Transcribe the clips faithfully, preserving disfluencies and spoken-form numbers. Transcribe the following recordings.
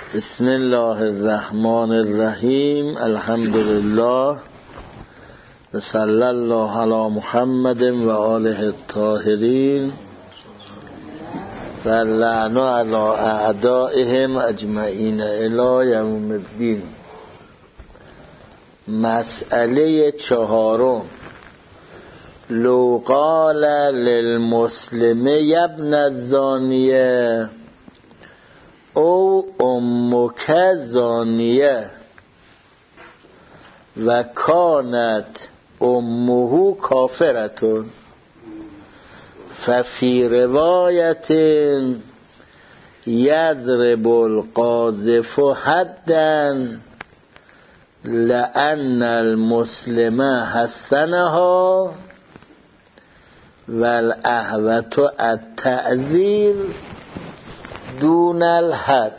بسم الله الرحمن الرحیم. الحمد لله و صلی الله علی محمد و آله الطاهرین و لعن علی اعدائهم اجمعین الی یوم الدین. مسئله چهارم: لو قال للمسلم یا ابن الزانیه او امک زانیه و کانت امه کافرتون ففی روایت یضرب القاذف حدا لأن المسلم حسنها والاهوة التعزیر دون الحد.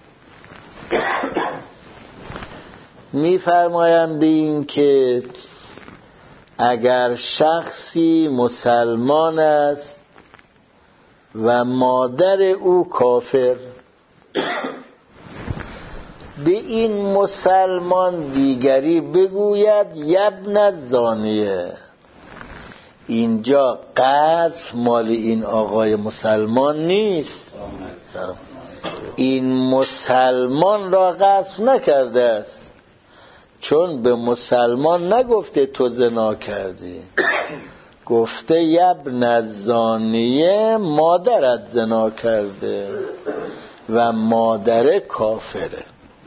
می‌فرمایند به این که اگر شخصی مسلمان است و مادر او کافر، به این مسلمان دیگری بگوید یبن الزانیه، اینجا قذف مال این آقای مسلمان نیست، این مسلمان را قذف نکرده است، چون به مسلمان نگفته تو زنا کردی، گفته یبن الزانیه مادرت زنا کرده و مادر کافره.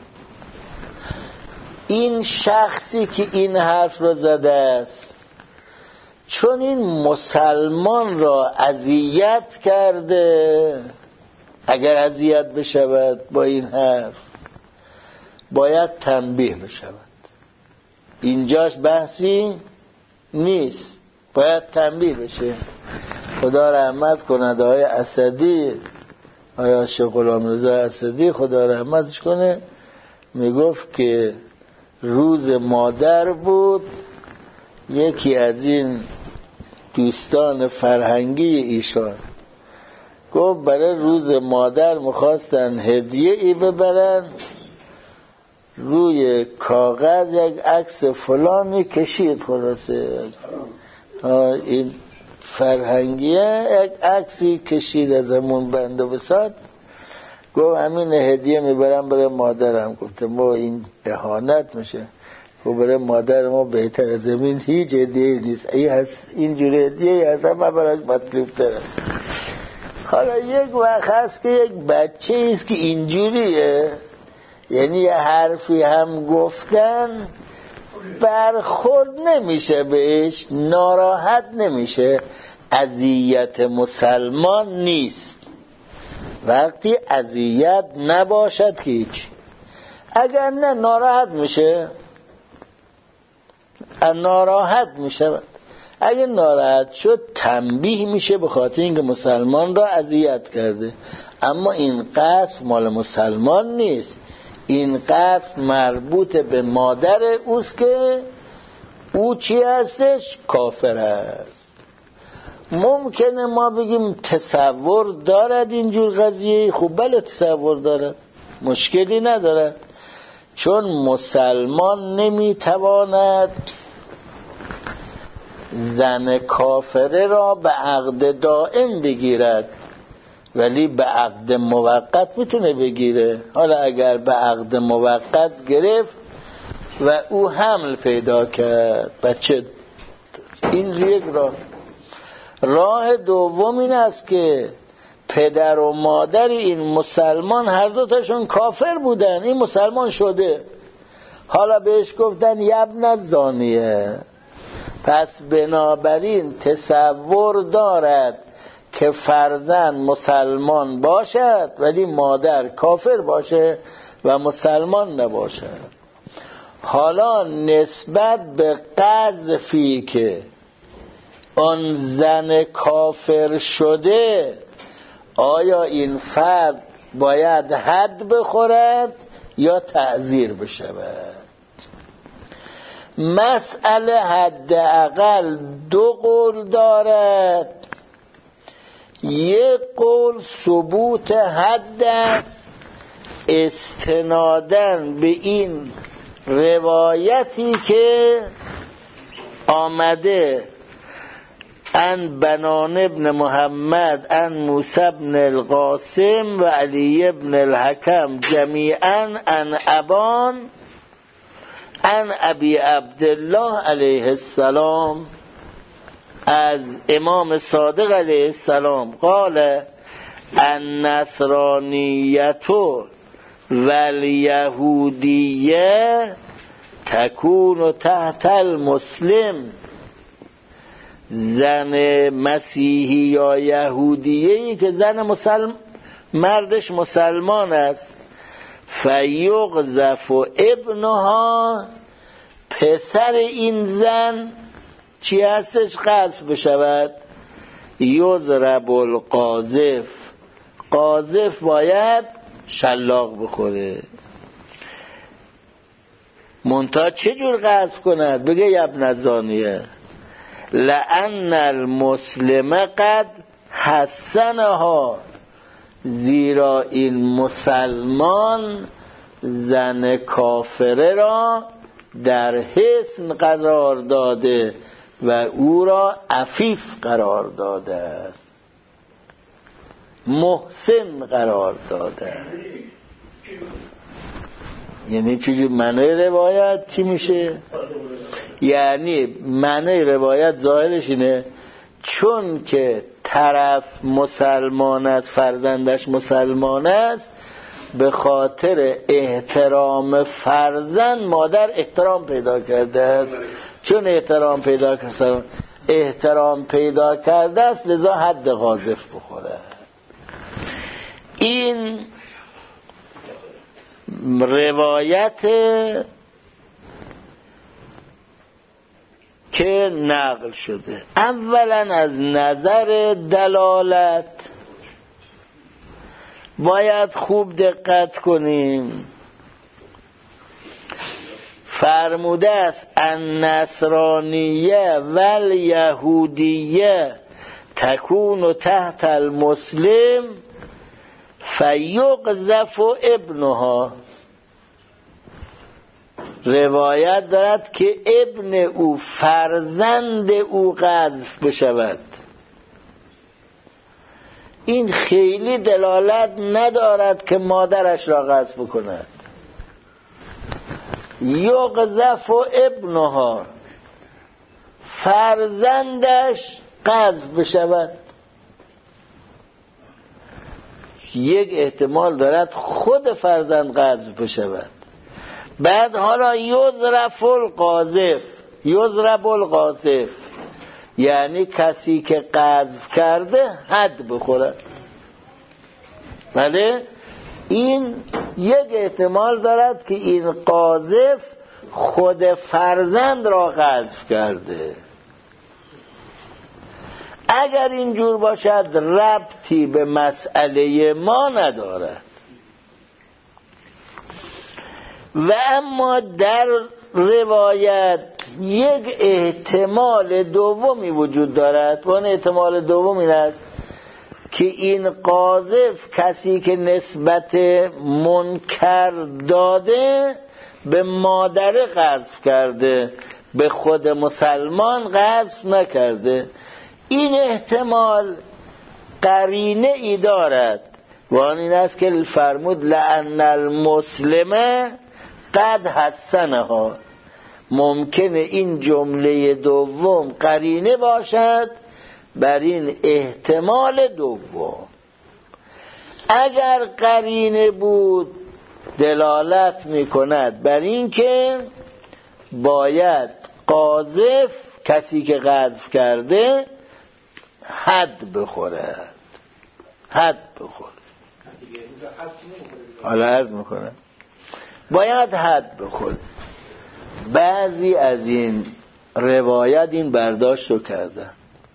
این شخصی که این حرف را زده است چون این مسلمان را اذیت کرده، اگر اذیت بشود با این حرف باید تنبیه بشود. اینجاش بحثی نیست، باید تنبیه بشه. خدا رحمت کند آقای اسدی، آقای شیخ غلامرضا اسدی خدا رحمتش کنه، میگفت که روز مادر بود، یکی از این دوستان فرهنگی ایشان گفت برای روز مادر میخواستن هدیه ای ببرن، روی کاغذ یک عکس فلانی کشید، خلاصه این فرهنگیه یک عکسی کشید از همون بنده بسات، گفت همین هدیه میبرم برای مادرم. گفتم ما این اهانت میشه، خب برای مادر ما بهتر از زمین هیچ هدیه نیست، اینجوری هدیه از همه براش مطلوب تر است. حالا یک وقت هست که یک بچه ایست که اینجوریه، یعنی یه حرفی هم گفتن برخورد نمیشه بهش، ناراحت نمیشه، اذیت مسلمان نیست. وقتی اذیت نباشد که هیچ، اگر نه ناراحت میشه، ناراحت میشه. اگه ناراحت شد تنبیه میشه به خاطر اینکه مسلمان را اذیت کرده. اما این قذف مال مسلمان نیست، این قذف مربوط به مادر اوست که او چی هستش؟ کافر است. ممکنه ما بگیم تصور دارد اینجور قضیه، خب بله تصور دارد، مشکلی ندارد، چون مسلمان نمیتواند زن کافره را به عقد دائم بگیرد، ولی به عقد موقت میتونه بگیره. حالا اگر به عقد موقت گرفت و او حمل پیدا کرد، بچه، این یک راه. راه دوم این است که پدر و مادر این مسلمان هر دو تاشون کافر بودن، این مسلمان شده، حالا بهش گفتن یبن الزانیه، پس بنابراین تصور دارد که فرزند مسلمان باشد ولی مادر کافر باشه و مسلمان نباشد. حالا نسبت به قذفی که آن زن کافر شده، آیا این فرد باید حد بخورد یا تعزیر بشود؟ مسئله حداقل دو قول دارد. یک قول ثبوت حد است استنادن به این روایتی که آمده ان بنان ابن محمد ان موسی بن القاسم و علی بن الحکم جمیعا ان ابان ان ابی عبدالله علیه السلام، از امام صادق علیه السلام قال النصرانیت و الیهودیه تکون تحت المسلم. زن مسیحی یا یهودیه‌ای که زن مسلم مردش مسلمان است، فیغذف ابنها، پسر این زن چی هستش؟ قذف بشود. یضرب القاذف، قاذف باید شلاق بخوره. منتها چه جور قذف کند؟ بگه ابن الزانیه لأن المسلم قد حسنها، زیرا این مسلمان زن کافره را در حسن قرار داده و او را عفیف قرار داده است، محسن قرار داده است. یعنی چیزی معنی روایت چی میشه؟ یعنی معنی روایت ظاهرش اینه چون که طرف مسلمان است، فرزندش مسلمان است، به خاطر احترام فرزند مادر احترام پیدا کرده است. چون احترام پیدا کرده احترام پیدا کرده است لذا حد قاذف بخوره. این روایت که نقل شده. اولا از نظر دلالت باید خوب دقت کنیم. فرموده است النصرانیه و الیهودیه تکون تحت المسلم فیغذف ابنها. روایت دارد که ابن او، فرزند او قذف بشود. این خیلی دلالت ندارد که مادرش را قذف کند. یغذف ابنها، فرزندش قذف بشود. یک احتمال دارد خود فرزند قذف بشود. بعد حالا یضرب القاذف، یضرب القاذف یعنی کسی که قذف کرده حد بخوره. بله، این یک احتمال دارد که این قاذف خود فرزند را قذف کرده. اگر اینجور باشد ربطی به مسئله ما ندارد. و اما در روایت یک احتمال دومی وجود دارد و اون احتمال دوم این است که این قاذف کسی که نسبت منکر داده به مادر قذف کرده، به خود مسلمان قذف نکرده. این احتمال قرینه ای دارد و آن این است که فرمود لأن المسلمه قد حسنها. ممکنه این جمله دوم قرینه باشد بر این احتمال دوم. اگر قرینه بود دلالت میکند بر این که باید قاذف، کسی که قذف کرده، حد بخورد، حد بخورد. حالا عرض میکنم باید حد بخورد. بعضی از این روایت این برداشت رو کردن،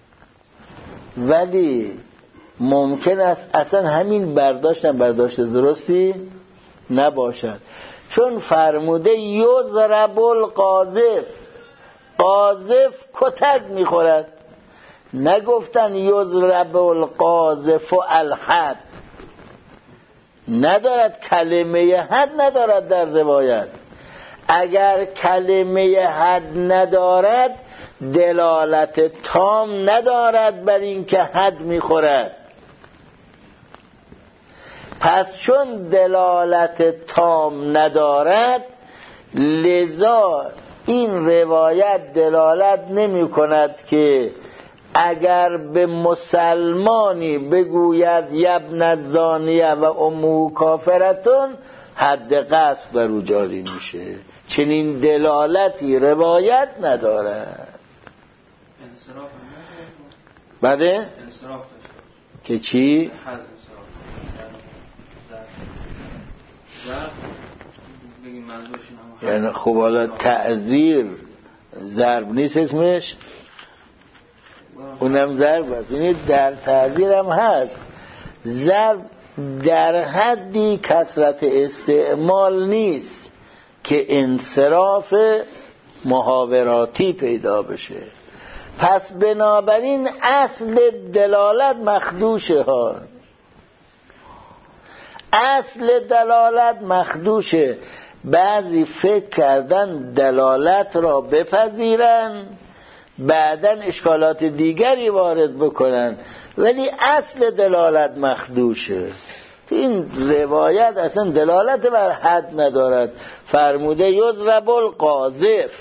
ولی ممکن است اصلا همین برداشت هم برداشت درستی نباشد. چون فرموده یضرب القاذف، قاذف کتک میخورد، نگفتن یضرب القاذف الحد. ندارد، کلمه حد ندارد در روایت. اگر کلمه حد ندارد دلالت تام ندارد بر این که حد میخورد. پس چون دلالت تام ندارد لذا این روایت دلالت نمی کند که اگر به مسلمانی بگوید یبن الزانیه و امه کافرتون حد قذف بر او جاری میشه. چنین دلالتی روایت ندارد. بله؟ که چی؟ یعنی خب حالا تعذیر ضرب نیست اسمش؟ اونم ضرب هست. یعنی در تعذیر هم هست. ضرب در حدی کثرت استعمال نیست که انصراف محاوراتی پیدا بشه. پس بنابراین اصل دلالت مخدوشه ها. اصل دلالت مخدوشه. بعضی فکر کردن دلالت را بپذیرن بعداً اشکالات دیگری وارد بکنن، ولی اصل دلالت مخدوشه. این روایت اصلا دلالت بر حد ندارد. فرموده یضرب القاذف.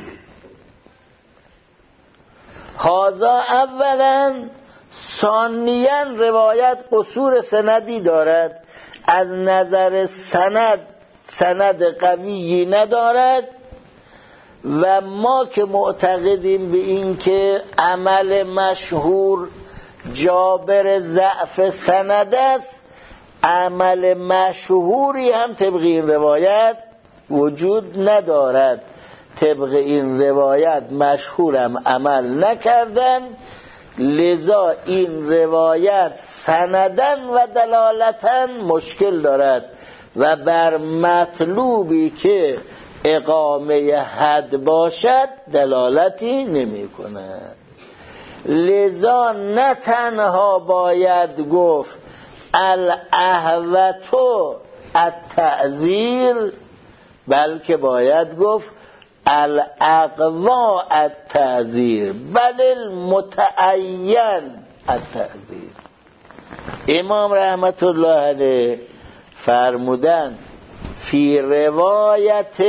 هذا اولا. ثانیاً روایت قصور سندی دارد. از نظر سند سند قویی ندارد و ما که معتقدیم به این که عمل مشهور جابر ضعف سند است، عمل مشهوری هم طبق این روایت وجود ندارد. طبق این روایت مشهورم عمل نکردن، لذا این روایت سندن و دلالتن مشکل دارد و بر مطلوبی که اقامه حد باشد دلالتی نمی کند. لذا نه تنها باید گفت الاهوتو التعزیر، بلکه باید گفت الاقوا التعزیر بل المتعین التعزیر. امام رحمت الله علیه فرمودن فی روایت،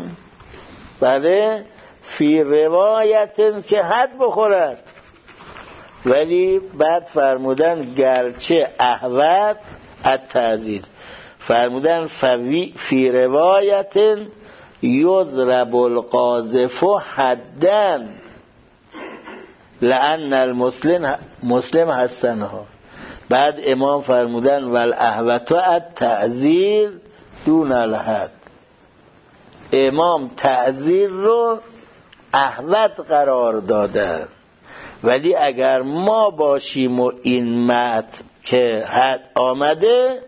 بله فی روایت که حد بخورد، ولی بعد فرمودن گرچه احوت التعزیر، فرمودن فی, فی روایت یضرب القاذف حدن لأن المسلم مسلم حسنها. بعد امام فرمودن والاهوت التعزیر دون الحد. امام تعزیر رو اهوت قرار دادن، ولی اگر ما باشیم و این متن که حد آمده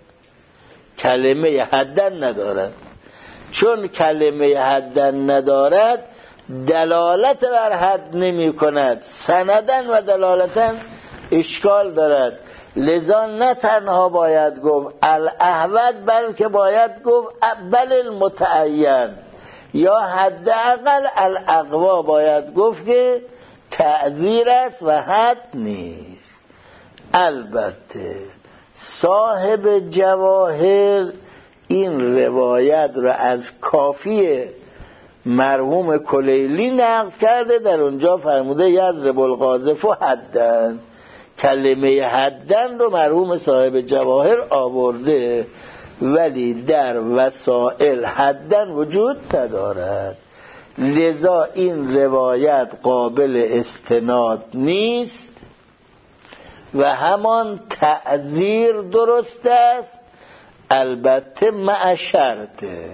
کلمه حدن ندارد، چون کلمه حدن ندارد دلالت بر حد نمی کند، سندن و دلالتن اشکال دارد. لذا نه تنها باید گفت الاهوت، بلکه باید گفت بل المتعین، یا حداقل الاقوا باید گفت که تعزیر است و حد نیست. البته صاحب جواهر این روایت را از کافی مرحوم کلیلی نقل کرده، در اونجا فرموده یضرب القاذف حدن، کلمه حدن رو مرحوم صاحب جواهر آورده، ولی در وسائل حدن وجود ندارد. لذا این روایت قابل استناد نیست و همان تعزیر درست است، البته مع شرطه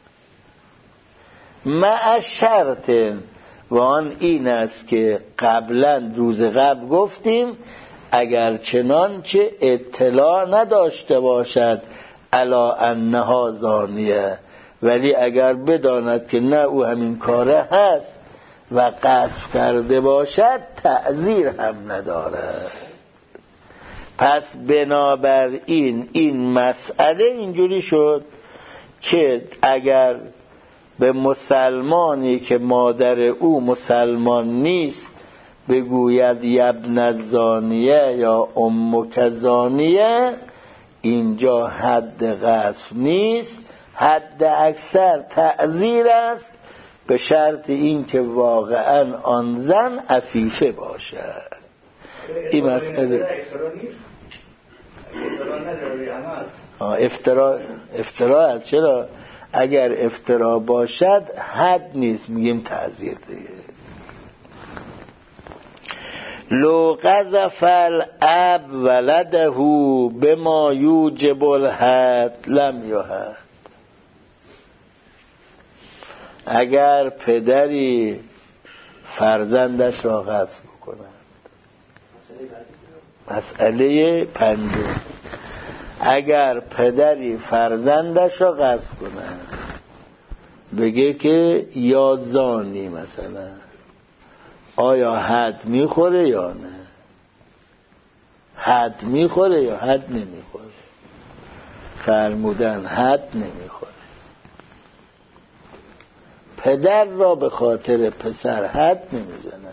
مع شرط و آن این است که قبلا روز قبل گفتیم اگر چنانچه اطلاع نداشته باشد الا انها زانیه، ولی اگر بداند که نه او همین کاره هست و قذف کرده باشد تعزیر هم ندارد. پس بنابراین این مسئله اینجوری شد که اگر به مسلمانی که مادر او مسلمان نیست بگوید یبن زانیه یا امک زانیه، اینجا حد قذف نیست، حد اکثر تعزیر است، به شرط این که واقعا آن زن عفیفه باشد. این مسئله افترا افترا است. چرا؟ اگر افترا باشد حد نیست، میگیم تعزیر دیگه. لو قذف الاب ولده بما یوجب الحد لم یحد. اگر پدری فرزندش را قذف کند، مسئله پنجم، اگر پدری فرزندش را قذف کند بگه که یا زانی مثلا، آیا حد میخوره یا نه؟ حد میخوره یا حد نمیخوره؟ فرمودن حد نمیخوره. پدر را به خاطر پسر حد نمیزنه.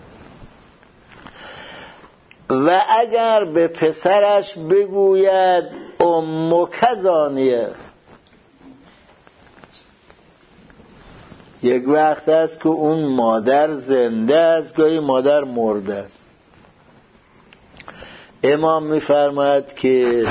و اگر به پسرش بگوید امک زانیه، یک وقت است که اون مادر زنده است، گاهی مادر مرده است. امام می‌فرماید که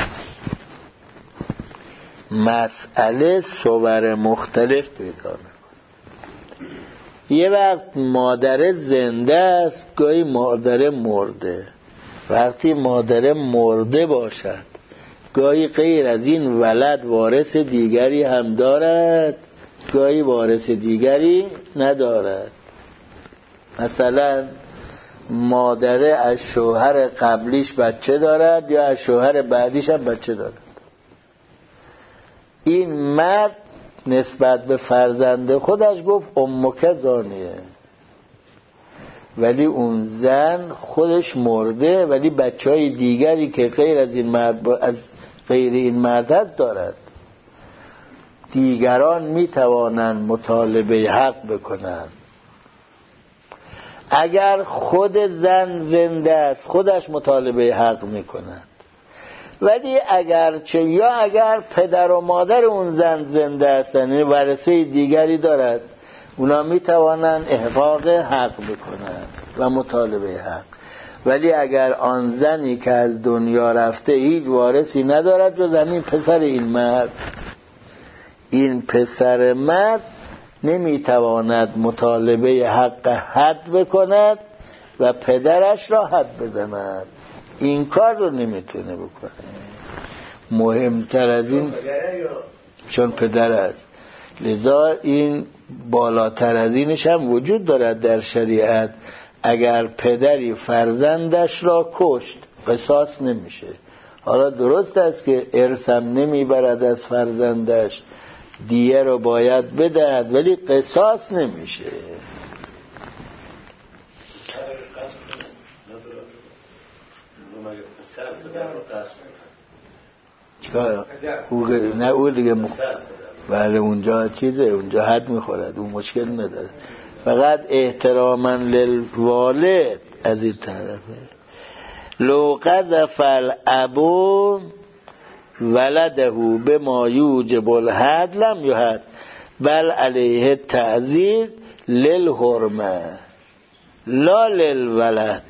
مسئله صور مختلف پیدا می‌کنه. یه وقت مادر زنده است، گاهی مادر مرده. وقتی مادر مرده باشد گاهی غیر از این ولد وارث دیگری هم دارد، گاهی وارث دیگری ندارد. مثلا مادره از شوهر قبلیش بچه دارد یا از شوهر بعدیش هم بچه دارد. این مرد نسبت به فرزند خودش گفت امک زانیه، ولی اون زن خودش مرده ولی بچه های دیگری که غیر از این مرد از غیر این مرد هست دارد. دیگران می توانند مطالبه حق بکنند. اگر خود زن زنده است خودش مطالبه حق می کند، ولی اگر چه یا اگر پدر و مادر اون زن زنده هستند، یعنی ورثه دیگری دارد، اونا می توانند احقاق حق بکنند و مطالبه حق. ولی اگر آن زنی که از دنیا رفته هیچ وارثی ندارد جز همین پسر این مرد، این پسر مرد نمیتواند مطالبه حق حد بکند و پدرش را حد بزند. این کار رو نمیتونه بکنه. مهمتر از این چون پدر است، لذا این بالاتر از اینش هم وجود دارد در شریعت. اگر پدری فرزندش را کشت قصاص نمیشه. حالا درست است که ارثم نمیبرد از فرزندش، دیه رو باید بدهد، ولی قصاص نمیشه. چیکار؟ نه اون دیگه م... بله اونجا چیزه، اونجا حد میخورد، اون مشکل نداره. فقط احتراما للوالد از این طرفه. لو قذف الابو ولده بما یوجب الحد لم یحد بل علیه تعزیر للحرمه لا للولد.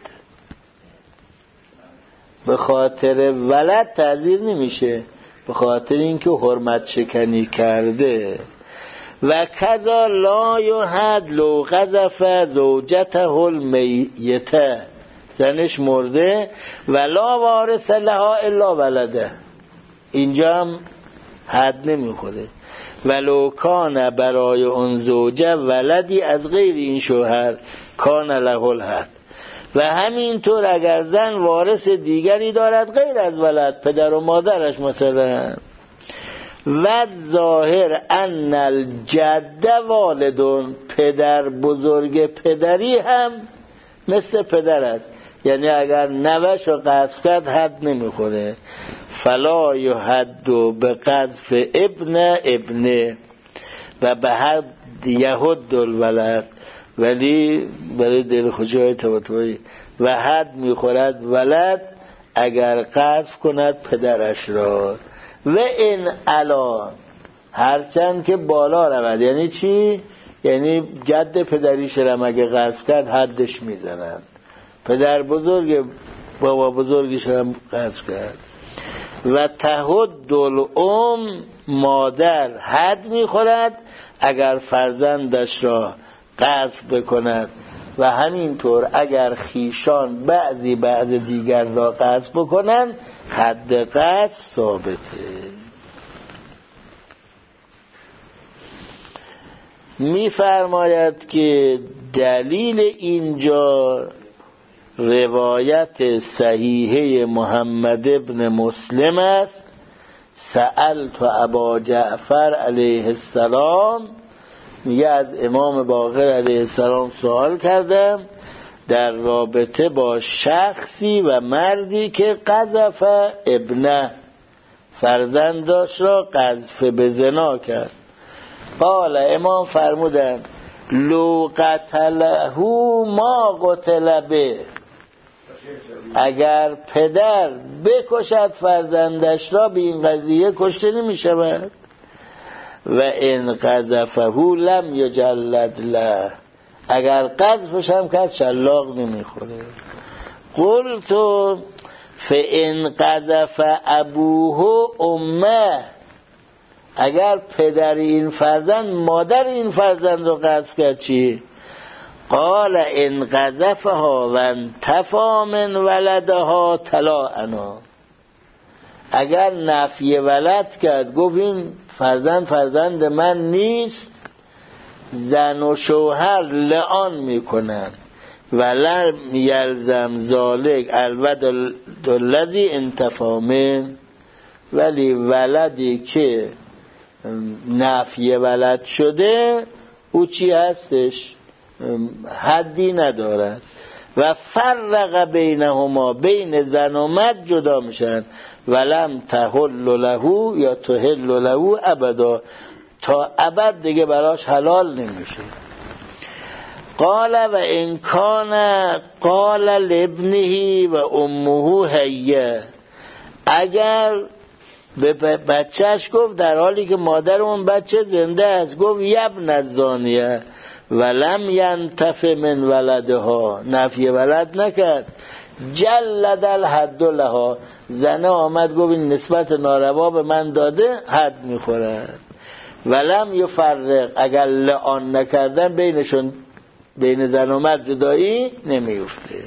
به خاطر ولد تعزیر نمیشه، به خاطر اینکه حرمت شکنی کرده. و کذا لا یحد لو قذف زوجته المیته، زنش مرده ولا وارث لها الا ولده، اینجا هم حد نمیخوره. ولو کان برای اون زوجه ولدی از غیر این شوهر کان له الحد. و همینطور اگر زن وارث دیگری دارد غیر از ولد، پدر و مادرش مثلا. و ظاهر ان الجد والدون، پدر بزرگ پدری هم مثل پدر است، یعنی اگر نوش رو قذف کرد حد نمیخوره. فلا یحد به قذف ابن ابنه و به حد یهد الولد، ولی برای دل خوشی توتوی و حد میخورد ولد اگر قذف کند پدرش را. و این علا، هرچند که بالا رود. یعنی چی؟ یعنی جد پدریش را مگه قذف کرد حدش میزنن، پدر بزرگ بابا بزرگش را قذف کرد. و تهد الام، مادر حد میخورد اگر فرزندش را قذف بکند و همینطور اگر خیشان بعضی بعض دیگر را قذف بکنند حد قذف ثابته. می‌فرماید که دلیل اینجا روایت صحیحه محمد ابن مسلم است. سألت ابا جعفر علیه السلام، میگه از امام باقر علیه السلام سوال کردم در رابطه با شخصی و مردی که قذف ابنه، فرزندش را قذف به زنا کرد. قال، امام فرمودن لو قتله ما قتل به، اگر پدر بکشد فرزندش را به این قضیه کشته نمی شود. و ان قذفه لم یجلد له، اگر قذفش هم کرد شلاق نمیخوره. قلت فان قذف ابوه امه، اگر پدر این فرزند مادر این فرزند رو قذف کرد چی؟ قال ان قذفها و انتفا من ولدها طلاقنا، اگر نفی ولد کرد گفت این فرزند فرزند من نیست، زن و شوهر لعان میکنن. ولم یلزم ذالک الولد الذی انتفا من، ولی ولدی که نفی ولد شده او چی هستش؟ حدی ندارد. و فرق بینهما، بین زن و مرد جدا میشن. ولم تحل له یا تحل له ابدا، تا ابد دیگه براش حلال نمیشه. قال و ان کان قال لابنه و امه هیه، اگر به بچهش گفت در حالی که مادر اون بچه زنده است، گفت یبن الزانیه ولم ینتفع من ولدها، نفی ولد نکرد، جلد الحد لها، زنه آمد گفت این نسبت ناروا به من داده، حد میخورد. ولم یفرق، اگر لعان نکردن بینشون، بین زن و مرد جدایی نمیفته.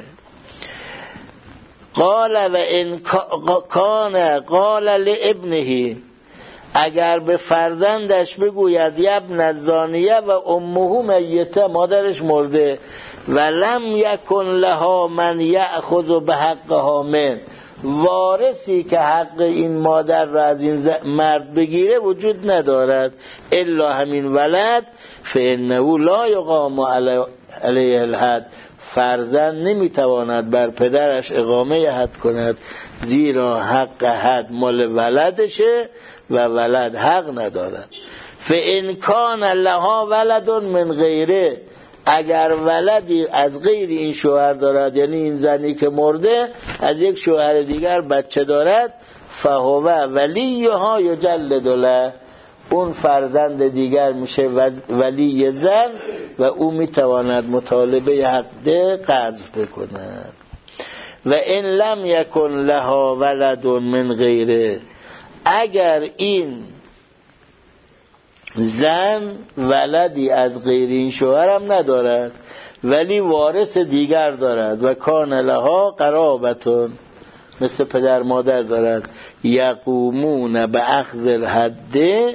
قال و ان کان قال لابنه، اگر به فرزندش بگوید یبن الزانیه و امه میته، مادرش مرده، ولم یکن لها من یأخذ بحقها من، وارثی که حق این مادر را از این مرد بگیره وجود ندارد، الا همین ولد، فانه لا یقام علیه الحد، فرزند نمیتواند بر پدرش اقامه حد کند، زیرا حق حد مال ولدشه و ولد حق ندارد. فان کان لها ولد من غیره، اگر ولدی از غیر این شوهر دارد، یعنی این زنی که مرده از یک شوهر دیگر بچه دارد، فهو ولیها یجلد له، اون فرزند دیگر میشه ولی زن و او میتواند مطالبه حق قذف بکند. و ان لم یکن لها ولد من غیره، اگر این زن ولدی از غیر این شوهر هم ندارد ولی وارث دیگر دارد، و کان لها قرابتون، مثل پدر مادر دارد، یقومون به اخذ الحد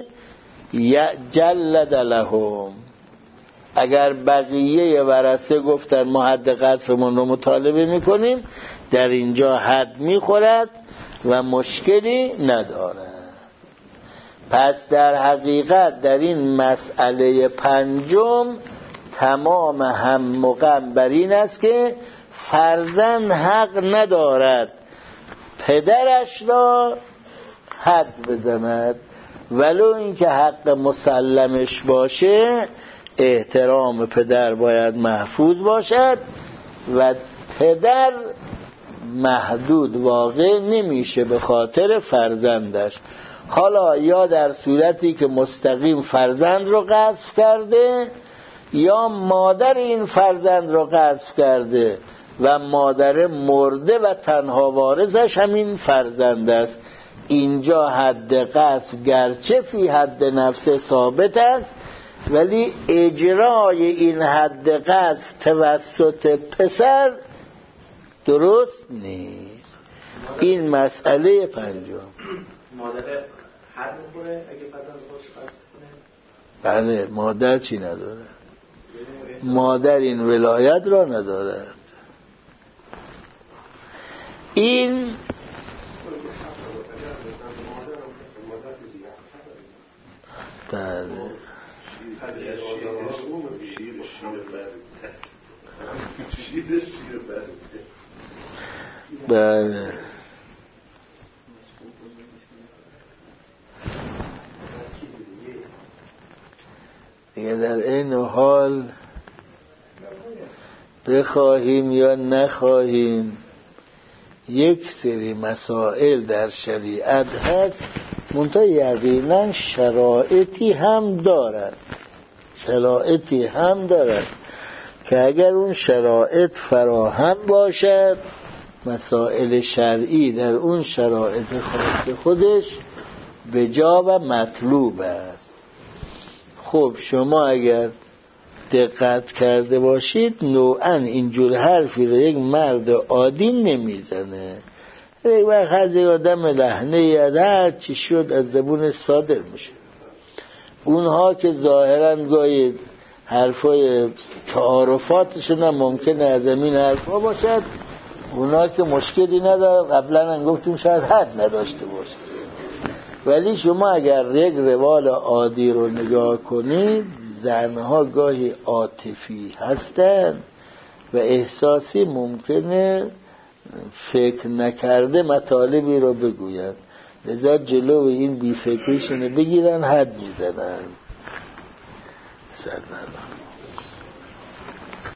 جلد لهم، اگر بقیه ورثه گفتن ما حد قذفمون رو مطالبه میکنیم، در اینجا حد میخورد و مشکلی ندارد. پس در حقیقت در این مسئله پنجم تمام هم مقام بر این است که فرزند حق ندارد پدرش را حد بزند، ولو اینکه حق مسلمش باشه احترام پدر باید محفوظ باشد و پدر محدود واقع نمیشه به خاطر فرزندش. حالا یا در صورتی که مستقیم فرزند رو قذف کرده یا مادر این فرزند رو قذف کرده و مادر مرده و تنها وارثش همین فرزند است. اینجا حد قذف گرچه فی حد نفس ثابت است، ولی اجرای این حد قذف توسط پسر درست نیست. این مسئله پنجم. مادر حد می‌کنه اگه فرزند خودش قذف کنه؟ بله، مادر چی نداره؟ مادر این ولایت را ندارد. این بله بله دیگه در این حال بخواهیم یا نخواهیم یک سری مسائل در شریعت هست منتها یقینا شرایطی هم دارد شرایطی هم دارد که اگر اون شرایط فراهم باشد مسائل شرعی در اون شرایط خاص خودش به جا و مطلوب است. خب شما اگر دقت کرده باشید نوعا اینجور حرفی رو یک مرد عادی نمیزنه. یک وقت از یک آدم لحنه از هر چی شد از زبون صادر میشه. اونها که ظاهرا گاهی حرفای تعارفاتشون هم ممکنه از همین حرفا باشد، اونا که مشکلی نداره، قبلا هم گفتیم شاید حد نداشته باشه، ولی شما اگر یک روال عادی رو نگاه کنید زنها گاهی عاطفی هستند و احساسی ممکنه فکر نکرده مطالبی رو بگوین، لذا جلو این بیفکریشونه بگیرن حد میزنن. سلام.